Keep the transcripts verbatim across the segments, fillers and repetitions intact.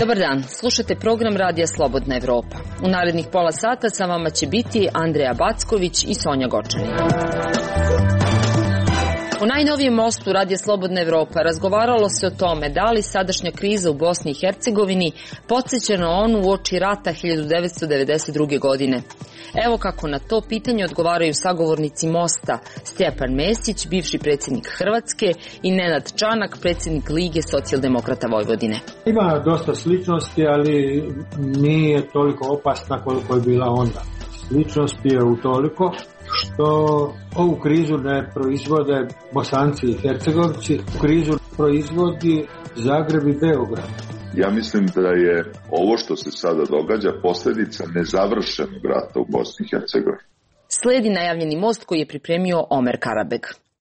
Dobar dan, slušate program Radija Slobodna Evropa. U narednih pola sata sa vama će biti Andreja Backović i Sonja Gočani. U najnovijem mostu Radija Slobodna Evropa razgovaralo se o tome da li sadašnja kriza u Bosni i Hercegovini podsjeća na onu uoči rata hiljadu devetsto devedeset druge. godine. Evo kako na to pitanje odgovaraju sagovornici Mosta Stjepan Mesić, bivši predsjednik Hrvatske, i Nenad Čanak, predsjednik Lige socijaldemokrata Vojvodine. Ima dosta sličnosti, ali nije toliko opasna koliko je bila onda. Sličnost je utoliko što ovu krizu ne proizvode Bosanci i Hercegovci, krizu proizvodi Zagreb i Beograd. Ja mislim da je ovo što se sada događa posljedica nezavršenog rata u Bosni i Hercegovini. Slijedi najavljeni most koji je pripremio Omer Karabeg.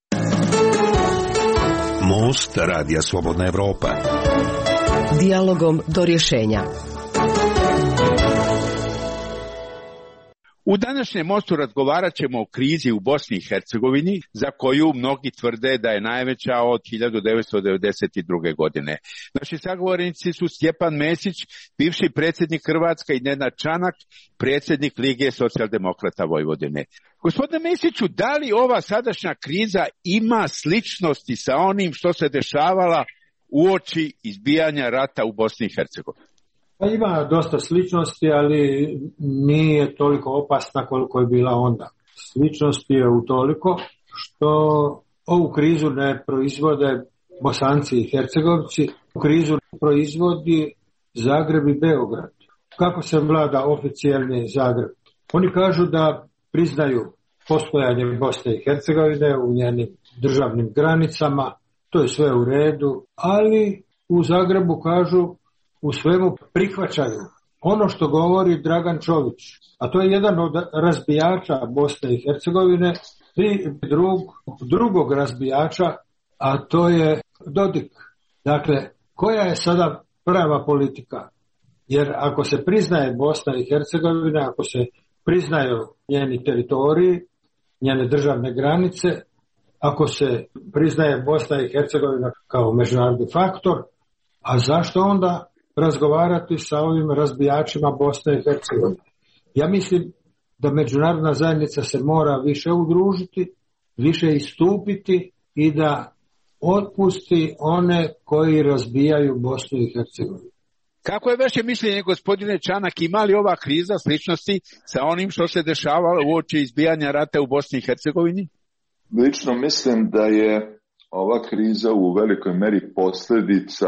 Most Radija Slobodna Evropa. Dijalogom do rješenja. U današnjem mostu razgovarat ćemo o krizi u Bosni i Hercegovini, za koju mnogi tvrde da je najveća od hiljadu devetsto devedeset druge. godine. Naši sagovornici su Stjepan Mesić, bivši predsjednik Hrvatske, i Nenad Čanak, predsjednik Lige socijaldemokrata Vojvodine. Gospodine Mesiću, da li ova sadašnja kriza ima sličnosti sa onim što se dešavala uoči izbijanja rata u Bosni i Hercegovini? Pa ima dosta sličnosti, ali nije toliko opasna koliko je bila onda. Sličnost je utoliko što ovu krizu ne proizvode Bosanci i Hercegovci, krizu proizvodi Zagreb i Beograd. Kako se vlada oficijalni Zagreb? Oni kažu da priznaju postojanje Bosne i Hercegovine u njenim državnim granicama, to je sve u redu, ali u Zagrebu kažu u svemu prihvaćaju ono što govori Dragan Čović, a to je jedan od razbijača Bosne i Hercegovine, i drug, drugog razbijača, a to je Dodik. Dakle, koja je sada prava politika? Jer ako se priznaje Bosna i Hercegovina, ako se priznaju njeni teritoriji, njene državne granice, ako se priznaje Bosna i Hercegovina kao međunarodni faktor, a zašto onda razgovarati sa ovim razbijačima Bosne i Hercegovine? Ja mislim da međunarodna zajednica se mora više udružiti, više istupiti i da otpusti one koji razbijaju Bosnu i Hercegovinu. Kako je vaše mišljenje, gospodine Čanak, ima li ova kriza sličnosti sa onim što se dešavalo uoči izbijanja rata u Bosni i Hercegovini? Lično mislim da je ova kriza u velikoj meri posljedica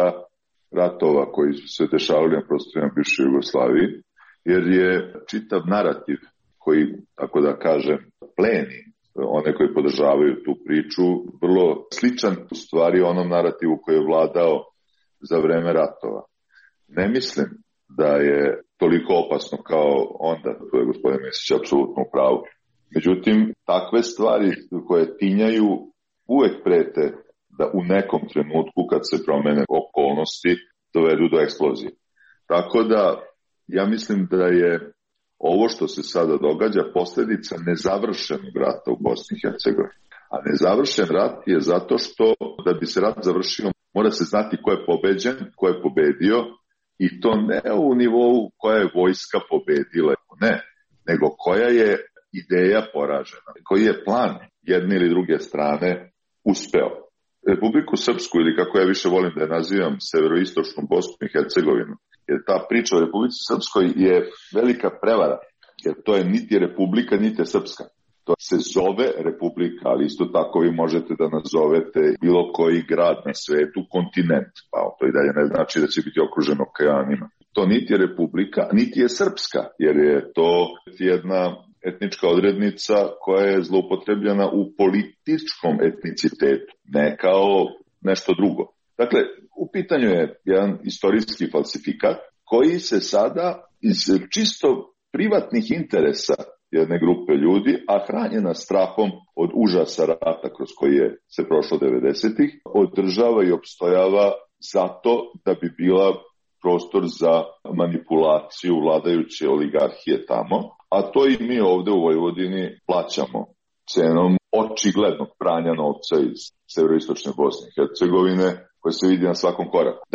ratova koji su se dešavali na prostorima bivše Jugoslavije, jer je čitav narativ koji, tako da kažem, pleni one koji podržavaju tu priču, vrlo sličan u stvari onom narativu koji je vladao za vreme ratova. Ne mislim da je toliko opasno kao onda, to je gospodin Mesić apsolutno u pravu. Međutim, takve stvari koje tinjaju uvek prete da u nekom trenutku kad se promene okolnosti dovedu do eksplozije. Tako da ja mislim da je ovo što se sada događa posljedica nezavršenog rata u Bosni i Hercegovini. A nezavršen rat je zato što da bi se rat završio mora se znati ko je pobeđen, ko je pobedio, i to ne u nivou koja je vojska pobedila, ne, nego koja je ideja poražena, koji je plan jedne ili druge strane uspeo. Republiku Srpsku, ili kako ja više volim da je nazivam, severoistočnu Bosnu i Hercegovinu, jer ta priča o Republici Srpskoj je velika prevara, jer to je niti Republika, niti Srpska. To se zove Republika, ali isto tako vi možete da nazovete bilo koji grad na svetu kontinent, pa to i dalje ne znači da će biti okružen okeanima. To niti je Republika, niti je Srpska, jer je to jedna etnička odrednica koja je zloupotrebljena u političkom etnicitetu, ne kao nešto drugo. Dakle, u pitanju je jedan istorijski falsifikat koji se sada iz čisto privatnih interesa jedne grupe ljudi, a hranjena strahom od užasa rata kroz koji je se prošlo devedesetih, održava i opstojava zato da bi bila prostor za manipulaciju vladajuće oligarhije tamo, a to i mi ovde u Vojvodini plaćamo cenom očiglednog pranja novca iz severoistočne Bosne i Hercegovine, koje se vidi na svakom koraku. Dakle,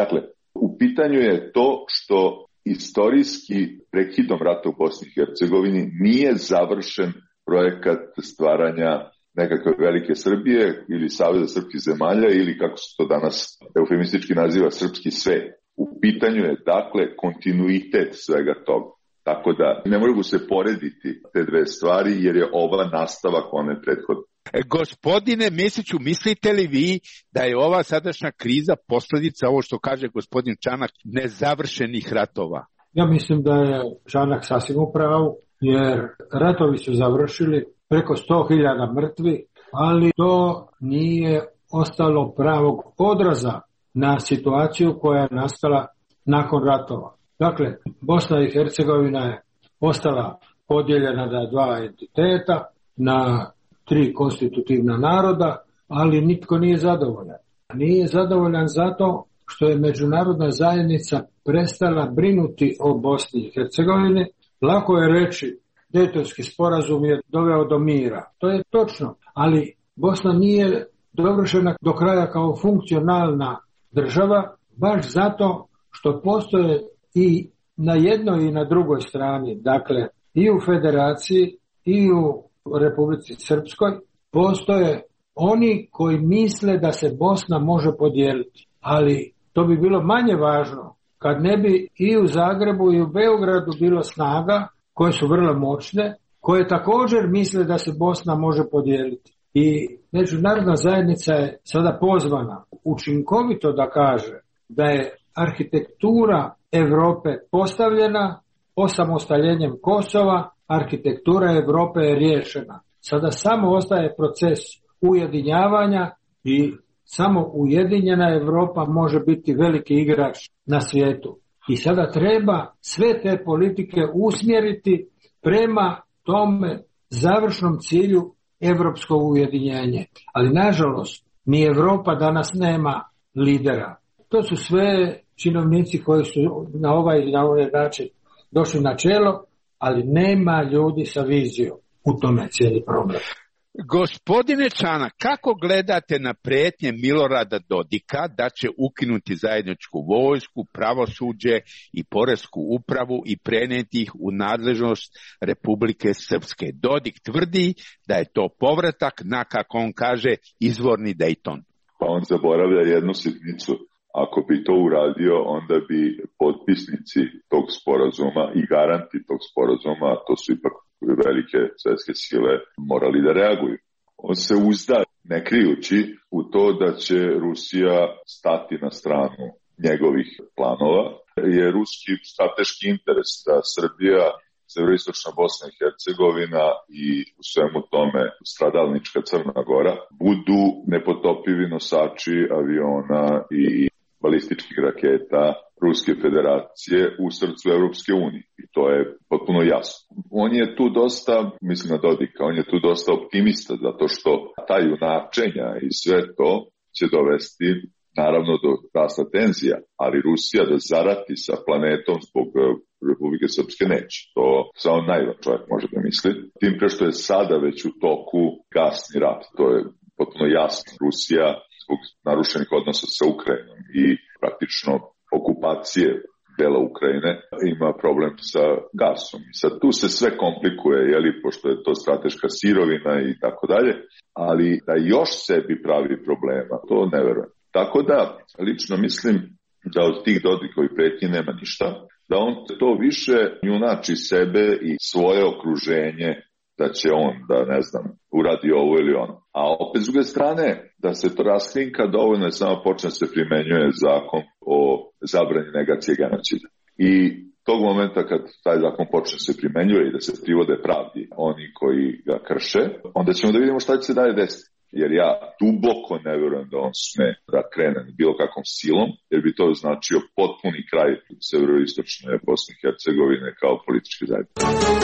U pitanju je to što istorijski prekidom rata u Bosni i Hercegovini nije završen projekat stvaranja nekakve velike Srbije ili Saveza srpskih zemalja ili kako se to danas eufemistički naziva srpski svet. U pitanju je dakle kontinuitet svega toga. Tako da ne mogu se porediti te dve stvari jer je ova nastavak one prethodne. Gospodine Mesiću, mislite li vi da je ova sadašnja kriza posljedica, ovo što kaže gospodin Čanak, nezavršenih ratova? Ja mislim da je Čanak sasvim u pravu, jer ratovi su završili, preko sto hiljada mrtvi, ali to nije ostalo pravog odraza na situaciju koja je nastala nakon ratova. Dakle, Bosna i Hercegovina je ostala podijeljena na dva entiteta, na tri konstitutivna naroda, ali nitko nije zadovoljan. Nije zadovoljan zato što je međunarodna zajednica prestala brinuti o Bosni i Hercegovini. Lako je reći, Dejtonski sporazum je doveo do mira. To je točno, ali Bosna nije dovršena do kraja kao funkcionalna država, baš zato što postoje i na jednoj i na drugoj strani, dakle i u Federaciji i u Republici Srpskoj, postoje oni koji misle da se Bosna može podijeliti. Ali to bi bilo manje važno kad ne bi i u Zagrebu i u Beogradu bilo snaga koje su vrlo moćne, koje također misle da se Bosna može podijeliti. I međunarodna zajednica je sada pozvana učinkovito da kaže da je arhitektura Europe postavljena osamostaljenjem Kosova, arhitektura Europe je riješena. Sada samo ostaje proces ujedinjavanja i samo ujedinjena Europa može biti veliki igrač na svijetu. I sada treba sve te politike usmjeriti prema tome završnom cilju europsko ujedinjenje. Ali nažalost, ni Europa danas nema lidera. To su sve činovnici koji su na ovaj ili na ovaj način došli na čelo, ali nema ljudi sa vizijom. U tome je cijeli problem. Gospodine Čanak, kako gledate na prijetnje Milorada Dodika da će ukinuti zajedničku vojsku, pravosuđe i poresku upravu i prenijeti ih u nadležnost Republike Srpske? Dodik tvrdi da je to povratak na, kako on kaže, izvorni Dejton. Pa on zaboravlja jednu sitnicu. Ako bi to uradio, onda bi potpisnici tog sporazuma i garanti tog sporazuma, to su ipak velike svjetske sile, morali da reaguju. On se uzda, ne krijući, u to da će Rusija stati na stranu njegovih planova, je ruski strateški interes da Srbija, severoistočna Bosna i Hercegovina i u svemu tome stradalnička Crna Gora budu nepotopivi nosači aviona i balističkih raketa Ruske federacije u srcu Europske unije. I to je potpuno jasno. On je tu dosta, mislim na Dodika, on je tu dosta optimista zato što ta junačenja i sve to će dovesti naravno do rasta tenzija, ali Rusija da zarati sa planetom zbog Republike Srpske neće. To samo najvan čovjek može da misli. Tim pre što je sada već u toku gasni rat. To je potpuno jasno. Rusija zbog narušenih odnosa sa Ukrajinom i praktično okupacije dela Ukrajine ima problem sa gasom. I sad tu se sve komplikuje, jeli, pošto je to strateška sirovina i tako dalje, ali da još sebi pravi problema, to ne verujem. Tako da, lično mislim da od tih Dodikovih pretnji nema ništa, da on to više junači sebe i svoje okruženje, da će on, da ne znam, uradi ovo ili ono. A opet s druge strane, da se to raskrinka, dovoljno je samo počne se primenjuje zakon o zabrani negacije genocida. I tog momenta kad taj zakon počne se primenjuje i da se privode pravdi oni koji ga krše, onda ćemo da vidimo šta će se dalje desiti. Jer ja duboko ne vjerujem da on sme da krene bilo kakvom silom, jer bi to značio potpuni kraj severoistočne Bosne i Hercegovine kao političke zajednice.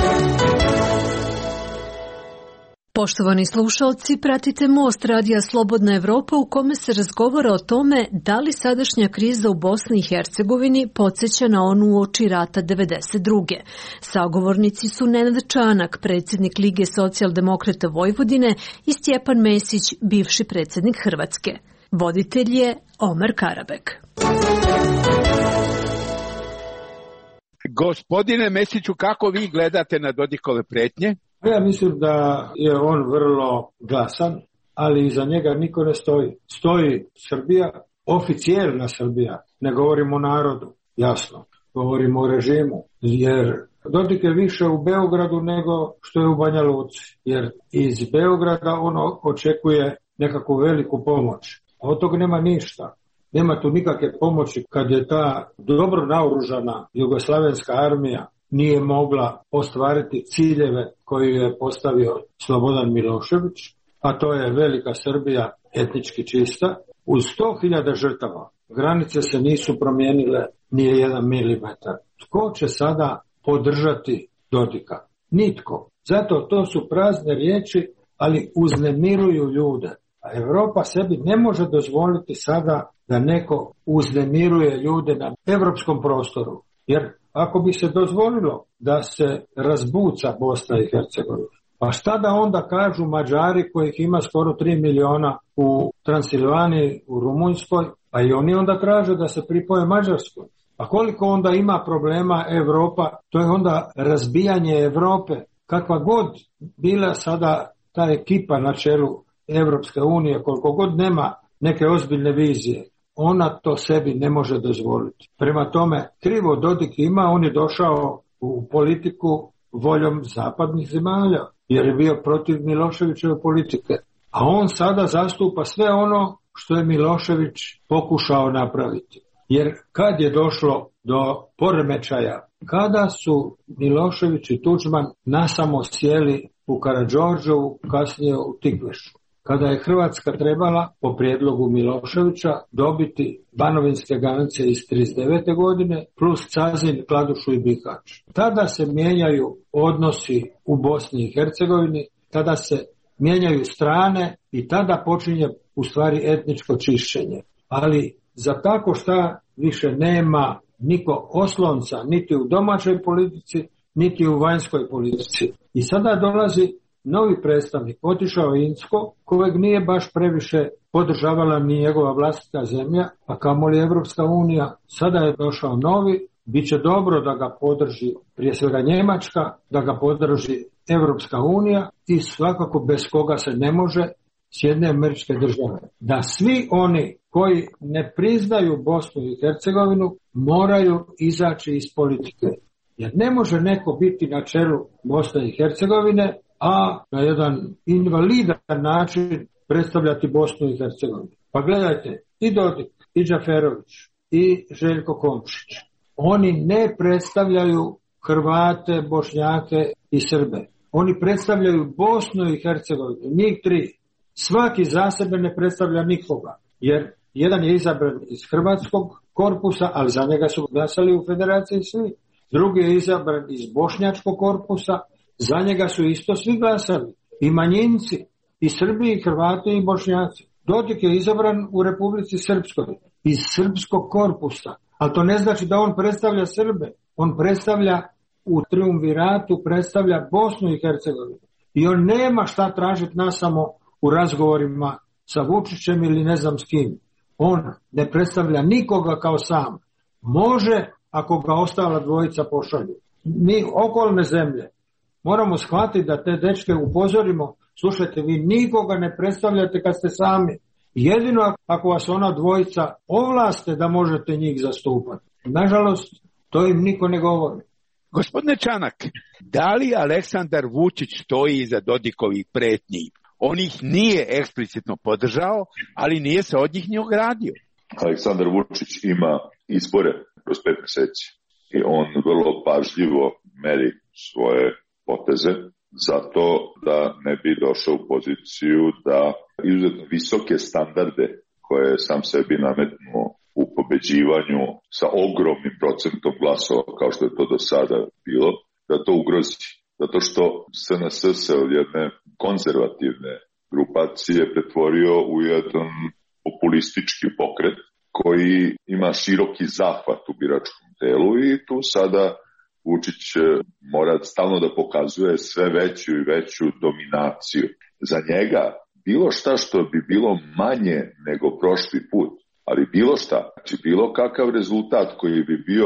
Poštovani slušalci, pratite Most radija Slobodna Evropa u kome se razgovara o tome da li sadašnja kriza u Bosni i Hercegovini podsjeća na onu uoči rata devedeset druge. Sagovornici su Nenad Čanak, predsjednik Lige socijaldemokrata Vojvodine, i Stjepan Mesić, bivši predsjednik Hrvatske. Voditelj je Omer Karabek. Gospodine Mesiću, kako vi gledate na Dodikove pretnje? Ja mislim da je on vrlo glasan, ali iza njega niko ne stoji. Stoji Srbija, oficijelna Srbija, ne govorimo o narodu, jasno, govorimo o režimu, jer Dodik je više u Beogradu nego što je u Banja Luci, jer iz Beograda ono očekuje nekakvu veliku pomoć. Od toga nema ništa. Nema tu nikakve pomoći kad je ta dobro naoružana jugoslavenska armija nije mogla ostvariti ciljeve koje je postavio Slobodan Milošević, a to je velika Srbija etnički čista, uz sto hiljada žrtava. Granice se nisu promijenile nije jedan milimetar. Tko će sada podržati Dodika? Nitko. Zato to su prazne riječi, ali uznemiruju ljude. A Europa sebi ne može dozvoliti sada da neko uznemiruje ljude na europskom prostoru. Jer ako bi se dozvolilo da se razbuca Bosna i Hercegovina, pa šta da onda kažu Mađari kojih ima skoro tri miliona u Transilvaniji, u Rumunjskoj, pa i oni onda traže da se pripoje Mađarskoj. A koliko onda ima problema Europa, to je onda razbijanje Europe. Kakva god bila sada ta ekipa na čelu Evropske unije, koliko god nema neke ozbiljne vizije, ona to sebi ne može dozvoliti. Prema tome, krivo Dodik ima, on je došao u politiku voljom zapadnih zemalja, jer je bio protiv Miloševićeve politike. A on sada zastupa sve ono što je Milošević pokušao napraviti. Jer kad je došlo do poremećaja, kada su Milošević i Tuđman nasamo sjeli u Karađorđevu, kasnije u Tikvešu, kada je Hrvatska trebala, po prijedlogu Miloševića, dobiti Banovinske granice iz trideset devete godine, plus Cazin, Kladušu i Bihać. Tada se mijenjaju odnosi u Bosni i Hercegovini, tada se mijenjaju strane i tada počinje u stvari etničko čišćenje. Ali za tako šta više nema niko oslonca, niti u domaćoj politici, niti u vanjskoj politici. I sada dolazi novi predstavnik, otišao je Incko, kojeg nije baš previše podržavala ni njegova vlastita zemlja, a kamoli Evropska unija. Sada je došao novi, bit će dobro da ga podrži prije svega Njemačka, da ga podrži Evropska unija i svakako bez koga se ne može Sjedinjene Američke Države. Da svi oni koji ne priznaju Bosnu i Hercegovinu moraju izaći iz politike. Jer ne može neko biti na čelu Bosne i Hercegovine, a na jedan invalidan način predstavljati Bosnu i Hercegovinu. Pa gledajte, i Dodik, i Džaferović, i Željko Komšić, oni ne predstavljaju Hrvate, Bošnjake i Srbe. Oni predstavljaju Bosnu i Hercegovinu, njih tri. Svaki za sebe ne predstavlja nikoga, jer jedan je izabran iz hrvatskog korpusa, ali za njega su glasali u federaciji svi. Drugi je izabran iz bošnjačkog korpusa, za njega su isto svi glasali. I manjinci, i Srbi, i Hrvati, i Bošnjaci. Dodik je izabran u Republici Srpskoj, iz srpskog korpusa. Ali to ne znači da on predstavlja Srbe. On predstavlja u triumviratu, predstavlja Bosnu i Hercegovinu. I on nema šta tražiti nas samo u razgovorima sa Vučićem ili ne znam s kim. On ne predstavlja nikoga kao sam. Može ako ga ostala dvojica pošalju. Mi okolne zemlje moramo shvatiti da te dečke upozorimo, slušajte, vi nikoga ne predstavljate kad ste sami. Jedino ako vas ona dvojica ovlaste da možete njih zastupati. Nažalost, to im niko ne govori. Gospodine Čanak, da li Aleksandar Vučić stoji iza Dodikovih pretnji? On ih nije eksplicitno podržao, ali nije se od njih ni ogradio. Aleksandar Vučić ima izbore kroz pet mjeseci i on vrlo pažljivo meri svoje poteze zato da ne bi došao u poziciju da izuzetno visoke standarde koje je sam sebi nametnuo u pobeđivanju sa ogromnim procentom glasova kao što je to do sada bilo, da to ugrozi. Zato što S N S se od jedne konzervativne grupacije pretvorio u jedan populistički pokret koji ima široki zahvat u biračkom telu i tu sada Vučić mora stalno da pokazuje sve veću i veću dominaciju. Za njega bilo šta što bi bilo manje nego prošli put, ali bilo šta, znači bilo kakav rezultat koji bi bio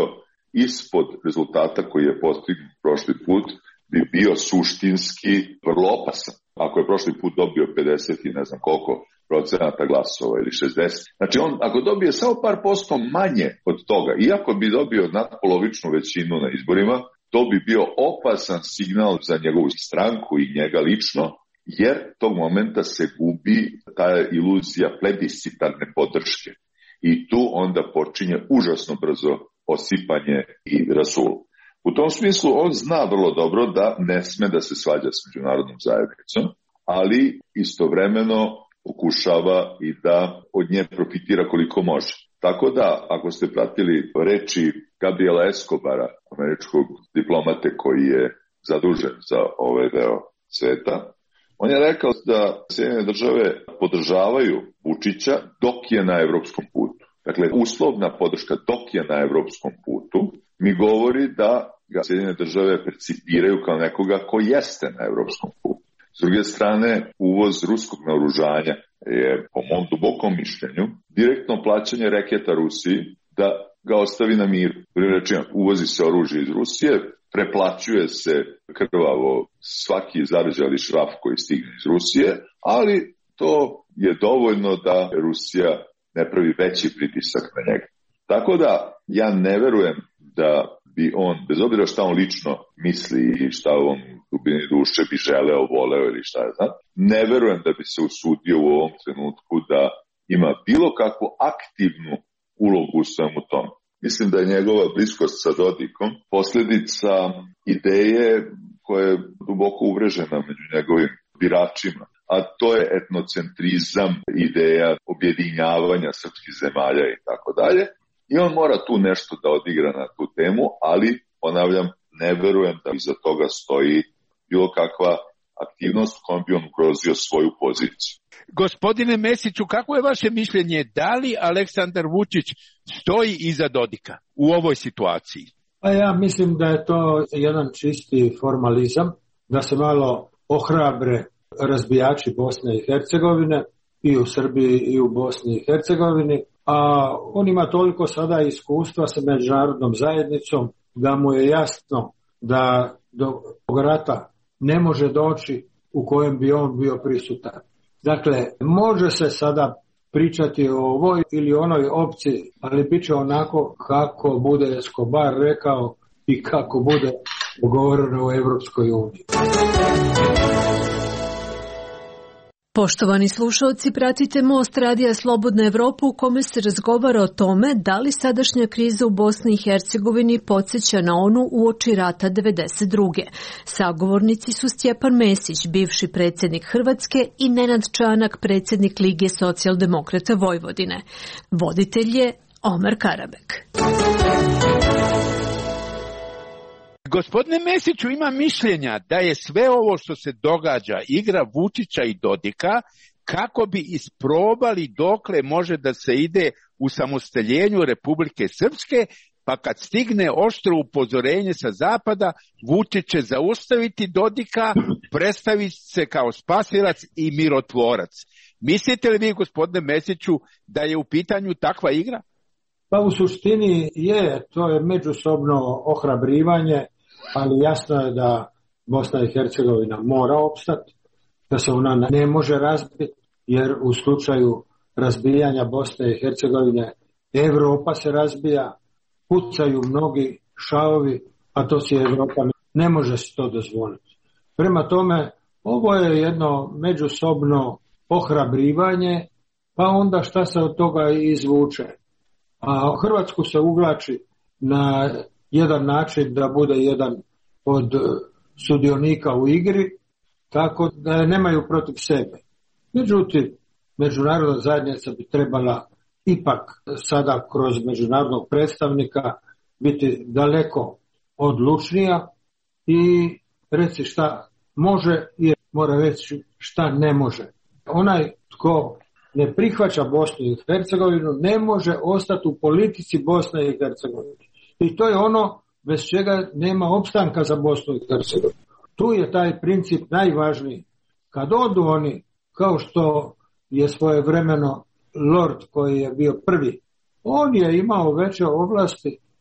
ispod rezultata koji je postignut prošli put bi bio suštinski vrlo opasan. Ako je prošli put dobio pedeset i ne znam koliko procenata glasova ili šezdeset. Znači on ako dobije samo par posto manje od toga, iako bi dobio nadpolovičnu većinu na izborima, to bi bio opasan signal za njegovu stranku i njega lično, jer tog momenta se gubi ta iluzija plebiscitarne podrške. I tu onda počinje užasno brzo osipanje i rasul. U tom smislu on zna vrlo dobro da ne sme da se svađa s međunarodnom zajednicom, ali istovremeno pokušava i da od nje profitira koliko može. Tako da, ako ste pratili reči Gabriela Escobara, američkog diplomate koji je zadužen za ovaj deo sveta, on je rekao da Sjedinjene države podržavaju Vučića dok je na evropskom putu. Dakle, uslovna podrška dok je na evropskom putu mi govori da ga Sjedinjene države percipiraju kao nekoga ko jeste na evropskom putu. S druge strane, uvoz ruskog naoružanja je, po mom dubokom mišljenju, direktno plaćanje reketa Rusiji da ga ostavi na miru. Rečima, uvozi se oružje iz Rusije, preplaćuje se krvavo svaki zarđali šraf koji stigne iz Rusije, ali to je dovoljno da Rusija ne pravi veći pritisak na njega. Tako da ja ne verujem da bi on, bez obzira šta on lično misli i šta on dubini duše bi želeo, voleo ili šta je znam, ne verujem da bi se usudio u ovom trenutku da ima bilo kakvu aktivnu ulogu u svemu tome. Mislim da je njegova bliskost sa Dodikom posljedica ideje koja je duboko uvrežena među njegovim biračima, a to je etnocentrizam, ideja objedinjavanja srpskih zemalja i tako dalje. I on mora tu nešto da odigra na tu temu, ali, ponavljam, ne verujem da iza toga stoji bilo kakva aktivnost kojom bi on ugrozio svoju poziciju. Gospodine Mesiću, kako je vaše mišljenje? Da li Aleksandar Vučić stoji iza Dodika u ovoj situaciji? Pa ja mislim da je to jedan čisti formalizam, da se malo ohrabre razbijači Bosne i Hercegovine i u Srbiji i u Bosni i Hercegovini, a on ima toliko sada iskustva sa međunarodnom zajednicom da mu je jasno da do rata ne može doći u kojem bi on bio prisutan. Dakle, može se sada pričati o ovoj ili onoj opciji, ali bit će onako kako bude Escobar rekao i kako bude dogovoreno u Evropskoj uniji. Poštovani slušalci, pratite Most radija Slobodna Evropa u kome se razgovara o tome da li sadašnja kriza u Bosni i Hercegovini podsjeća na onu uoči rata devedeset druge. Sagovornici su Stjepan Mesić, bivši predsjednik Hrvatske, i Nenad Čanak, predsjednik Lige socijaldemokrata Vojvodine. Voditelj je Omer Karabek. Gospodine Mesiću, ima mišljenja da je sve ovo što se događa igra Vučića i Dodika kako bi isprobali dokle može da se ide u samostaljenju Republike Srpske, pa kad stigne oštro upozorenje sa zapada, Vučić će zaustaviti Dodika, predstaviti se kao spasilac i mirotvorac. Mislite li vi, gospodine Mesiću, da je u pitanju takva igra? Pa u suštini je, to je međusobno ohrabrivanje, ali jasno je da Bosna i Hercegovina mora opstati, da se ona ne može razbiti, jer u slučaju razbijanja Bosne i Hercegovine Evropa se razbija, pucaju mnogi šaovi, a to si Evropa ne može se to dozvoliti. Prema tome, ovo je jedno međusobno ohrabrivanje, pa onda šta se od toga izvuče. A Hrvatsku se uvlači na jedan način da bude jedan od sudionika u igri, tako da je nemaju protiv sebe. Međutim, međunarodna zajednica bi trebala ipak sada kroz međunarodnog predstavnika biti daleko odlučnija i reći šta može i mora reći šta ne može. Onaj tko ne prihvaća Bosnu i Hercegovinu ne može ostati u politici Bosne i Hercegovine. I to je ono bez čega nema opstanka za Bosnu i Hercegovinu. Tu je taj princip najvažniji. Kad odu oni, kao što je svojevremeno Lord koji je bio prvi, on je imao veće ovlasti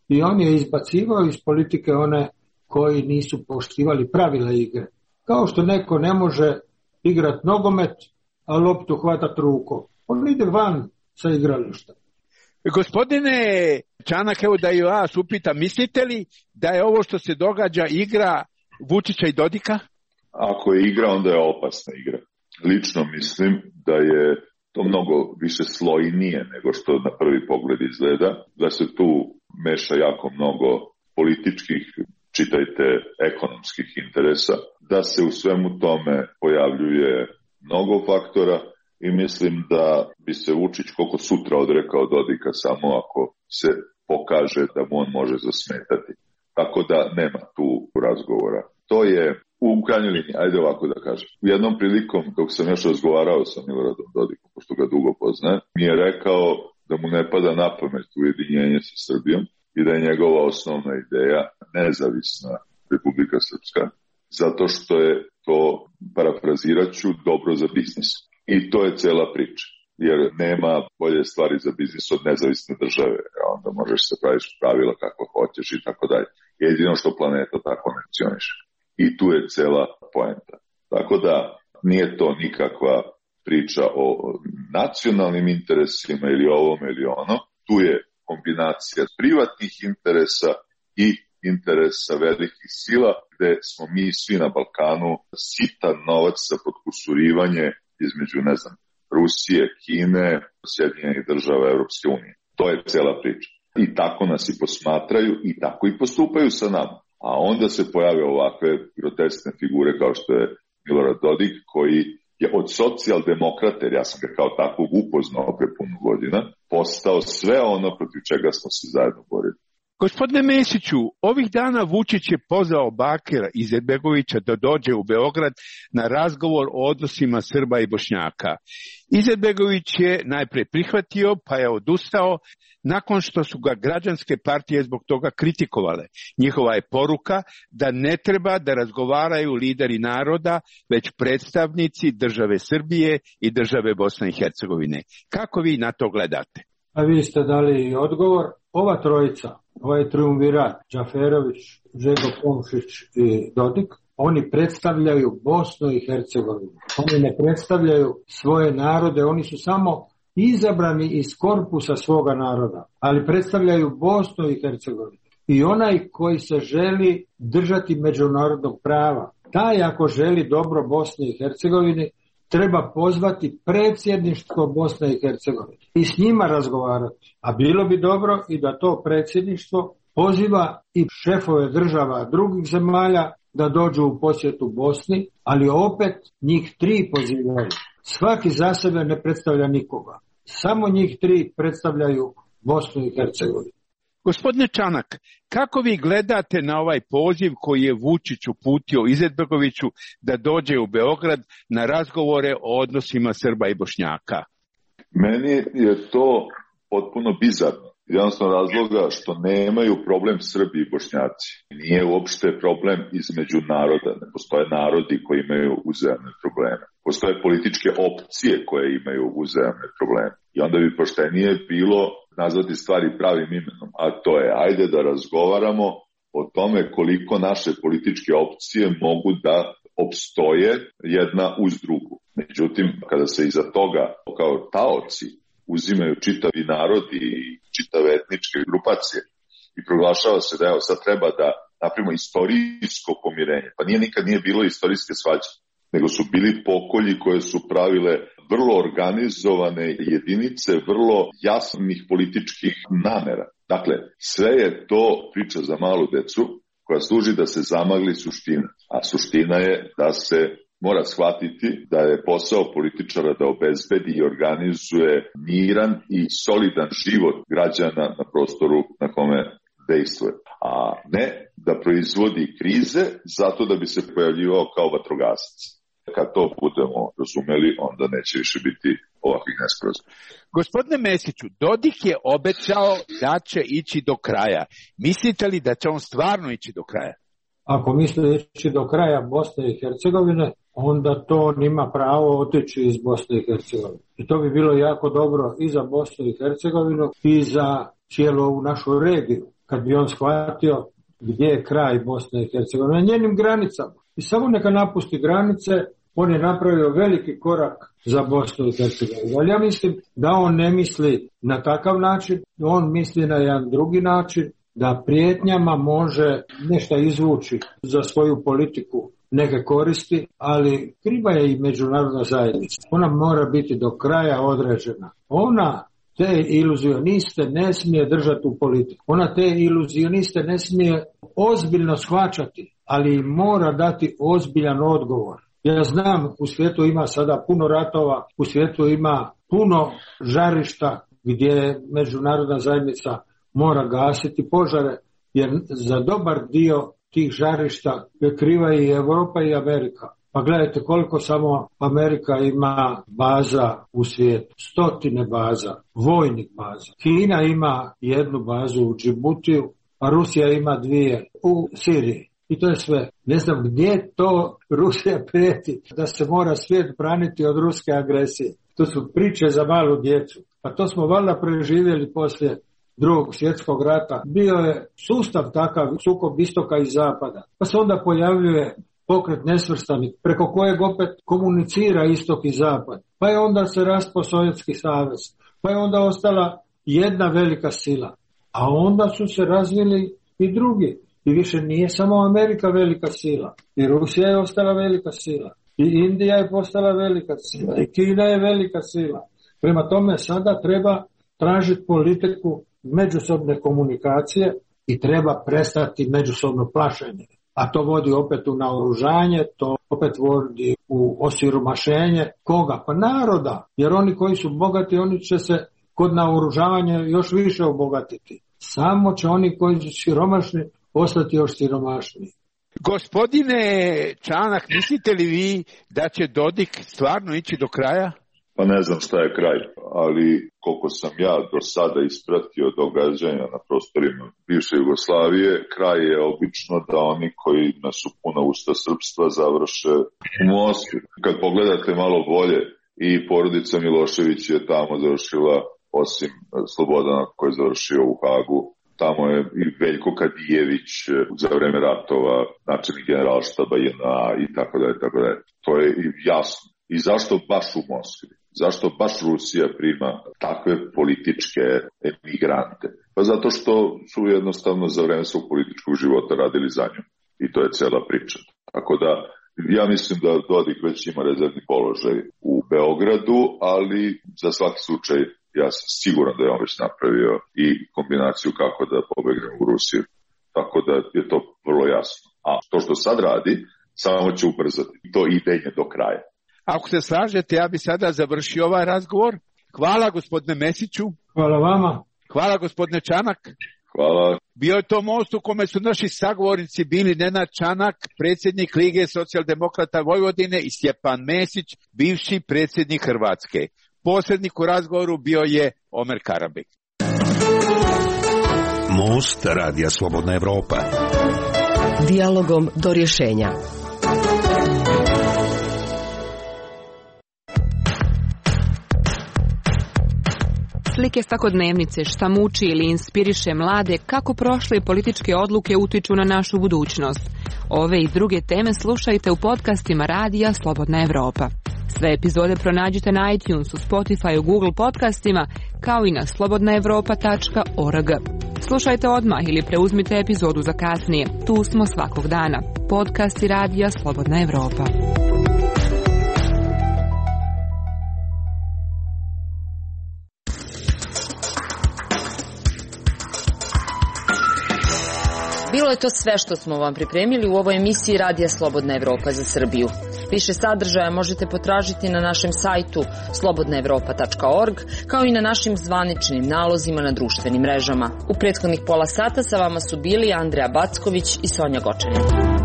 i on je izbacivao iz politike one koji nisu poštivali pravila igre. Kao što neko ne može igrati nogomet, a loptu hvatati rukom. On ide van sa igrališta. Gospodine Čanak, evo da i vas upitam, mislite li da je ovo što se događa igra Vučića i Dodika? Ako je igra, onda je opasna igra. Lično mislim da je to mnogo više slojnije nego što na prvi pogled izgleda, da se tu meša jako mnogo političkih, čitajte ekonomskih interesa, da se u svemu tome pojavljuje mnogo faktora i mislim da bi se Vučić koliko sutra odrekao Dodika samo ako se pokaže da mu on može zasmetati. Tako da nema tu razgovora. To je u krajnjoj liniji, ajde ovako da kažem. U jednom prilikom, dok sam još razgovarao sa Miloradom Dodikom, pošto ga dugo poznajem, mi je rekao da mu ne pada na pamet ujedinjenje sa Srbijom i da je njegova osnovna ideja nezavisna Republika Srpska, zato što je to, parafrazirat ću, dobro za biznis. I to je cela priča, jer nema bolje stvari za biznis od nezavisne države, a onda možeš se praviš pravila kako hoćeš i tako dalje. Jedino što planeta tako ne funkcioniše. I tu je cela poenta. Tako da nije to nikakva priča o nacionalnim interesima ili ovom ili ono. Tu je kombinacija privatnih interesa i interesa velikih sila, gde smo mi svi na Balkanu sitan novac za potkusurivanje između, ne znam, Rusije, Kine, Sjedinjenih država, Europske unije. To je cela priča. I tako nas i posmatraju i tako i postupaju sa nama. A onda se pojave ovakve groteskne figure kao što je Milorad Dodik, koji je od socijaldemokrata, jer ja sam ga kao takvog upoznao pre puno godina, postao sve ono protiv čega smo se zajedno borili. Gospodine Mesiću, ovih dana Vučić je pozvao Bakira Izetbegovića da dođe u Beograd na razgovor o odnosima Srba i Bošnjaka. Izetbegović je najpre prihvatio, pa je odustao nakon što su ga građanske partije zbog toga kritikovale. Njihova je poruka da ne treba da razgovaraju lideri naroda, već predstavnici države Srbije i države Bosne i Hercegovine. Kako vi na to gledate? A vi ste dali odgovor. Ova trojica, ovaj triumvirat, Džaferović, Željko Komšić i Dodik, oni predstavljaju Bosnu i Hercegovinu. Oni ne predstavljaju svoje narode, oni su samo izabrani iz korpusa svoga naroda, ali predstavljaju Bosnu i Hercegovinu. I onaj koji se želi držati međunarodnog prava, taj ako želi dobro Bosni i Hercegovini, treba pozvati predsjedništvo Bosne i Hercegovine i s njima razgovarati. A bilo bi dobro i da to predsjedništvo poziva i šefove država drugih zemalja da dođu u posjetu Bosni, ali opet njih tri pozivaju. Svaki za sebe ne predstavlja nikoga. Samo njih tri predstavljaju Bosnu i Hercegovinu. Gospodine Čanak, kako vi gledate na ovaj poziv koji je Vučić uputio Izetbegoviću da dođe u Beograd na razgovore o odnosima Srba i Bošnjaka? Meni je to potpuno bizarno. Jednostavno razloga što nemaju problem Srbi i Bošnjaci. Nije uopšte problem između naroda. Ne postoje narodi koji imaju uzajamne probleme. Postoje političke opcije koje imaju uzajamne probleme. I onda bi poštenije bilo nazvati stvari pravim imenom. A to je, ajde da razgovaramo o tome koliko naše političke opcije mogu da opstoje jedna uz drugu. Međutim, kada se iza toga kao taoci uzimaju čitavi narodi i čitave etničke grupacije i proglašava se da evo sad treba da napravimo istorijsko pomirenje. Pa nije nikad nije bilo istorijske svađe, nego su bili pokolji koje su pravile vrlo organizovane jedinice, vrlo jasnih političkih namera. Dakle, sve je to priča za malu decu koja služi da se zamagli suština. A suština je da se mora shvatiti da je posao političara da obezbedi i organizuje miran i solidan život građana na prostoru na kome dejstvuje. A ne da proizvodi krize zato da bi se pojavljivao kao vatrogasac. Kad to budemo razumeli, onda neće više biti ovakvih nesporazuma. Gospodine Mesiću, Dodik je obećao da će ići do kraja. Mislite li da će on stvarno ići do kraja? Ako misli ići do kraja Bosne i Hercegovine, onda to on ima pravo otići iz Bosne i Hercegovine. I to bi bilo jako dobro i za Bosnu i Hercegovinu i za cijelu ovu našu regiju. kad bi on shvatio gdje je kraj Bosne i Hercegovine, na njenim granicama. I samo neka napusti granice, on je napravio veliki korak za Bosnu i Hercegovinu. Ali ja mislim da on ne misli na takav način, on misli na jedan drugi način, da prijetnjama može nešto izvući za svoju politiku neke koristi, ali kriva je i međunarodna zajednica. Ona mora biti do kraja određena. Ona te iluzioniste ne smije držati u politiku. Ona te iluzioniste ne smije ozbiljno shvaćati, ali mora dati ozbiljan odgovor. Ja znam, u svijetu ima sada puno ratova, u svijetu ima puno žarišta gdje međunarodna zajednica mora gasiti požare, jer za dobar dio tih žarišta je kriva i Europa i Amerika. Pa gledajte koliko samo Amerika ima baza u svijetu. Stotine baza, vojnih baza. Kina ima jednu bazu u Džibutiju, a Rusija ima dvije u Siriji. I to je sve. Ne znam gdje to Rusija prijeti da se mora svijet braniti od ruske agresije. To su priče za malu djecu. Pa to smo valjda preživjeli poslije Drugog svjetskog rata. Bio je sustav takav, sukob istoka i zapada. Pa se onda pojavljuje pokret nesvrstanih, preko kojeg opet komunicira istok i zapad. Pa je onda se raspao Sovjetski savez. Pa je onda ostala jedna velika sila. A onda su se razvili i drugi. I više nije samo Amerika velika sila. I Rusija je ostala velika sila. I Indija je postala velika sila. I Kina je velika sila. Prema tome sada treba tražiti politiku međusobne komunikacije i treba prestati međusobno plašenje. A to vodi opet u naoružanje, to opet vodi u osiromašenje. Koga? Pa naroda. Jer oni koji su bogati, oni će se kod naoružavanja još više obogatiti. Samo će oni koji su siromašni ostati još siromašniji. Gospodine Čanak, mislite li vi da će Dodik stvarno ići do kraja? Pa ne znam šta je kraj, ali koliko sam ja do sada ispratio događanja na prostorima bivše Jugoslavije, kraj je obično da oni koji su puna usta srpstva završe u Moskvi. Kad pogledate malo bolje, i porodica Milošević je tamo završila, osim Slobodana koji je završio u Hagu. Tamo je i Veljko Kadijević za vreme ratova, načelnik generalštaba J N A i tako dalje, tako dalje. To je jasno. I zašto baš u Moskvi? Zašto baš Rusija prima takve političke emigrante? Pa zato što su jednostavno za vreme svog političkog života radili za nju. I to je cela priča. Tako da ja mislim da Dodik već ima rezervni položaj u Beogradu, ali za svaki slučaj ja sam siguran da je on već napravio i kombinaciju kako da pobegne u Rusiju. Tako da je to vrlo jasno. A to što sad radi, samo će ubrzati to idenje do kraja. Ako se slažete, ja bi sada završio ovaj razgovor. Hvala gospodine Mesiću. Hvala vama. Hvala gospodine Čanak. Hvala. Bio je to most u kome su naši sagovornici bili Nenad Čanak, predsjednik Lige socijaldemokrata Vojvodine, i Stjepan Mesić, bivši predsjednik Hrvatske. Posrednik u razgovoru bio je Omer Karabek. Most Radija Slobodna Evropa. Dijalogom do rješenja. Slike svakodnevnice, šta muči ili inspiriše mlade, kako prošle političke odluke utiču na našu budućnost. Ove i druge teme slušajte u podcastima Radija Slobodna Evropa. Sve epizode pronađite na iTunesu, Spotify, Google podcastima, kao i na slobodna evropa tačka org. Slušajte odmah ili preuzmite epizodu za kasnije. Tu smo svakog dana. Podcasti Radija Slobodna Evropa. Bilo je to sve što smo vam pripremili u ovoj emisiji Radija Slobodna Evropa za Srbiju. Više sadržaja možete potražiti na našem sajtu slobodna evropa tačka org, kao i na našim zvaničnim nalozima na društvenim mrežama. U prethodnih pola sata sa vama su bili Andreja Backović i Sonja Gočanin.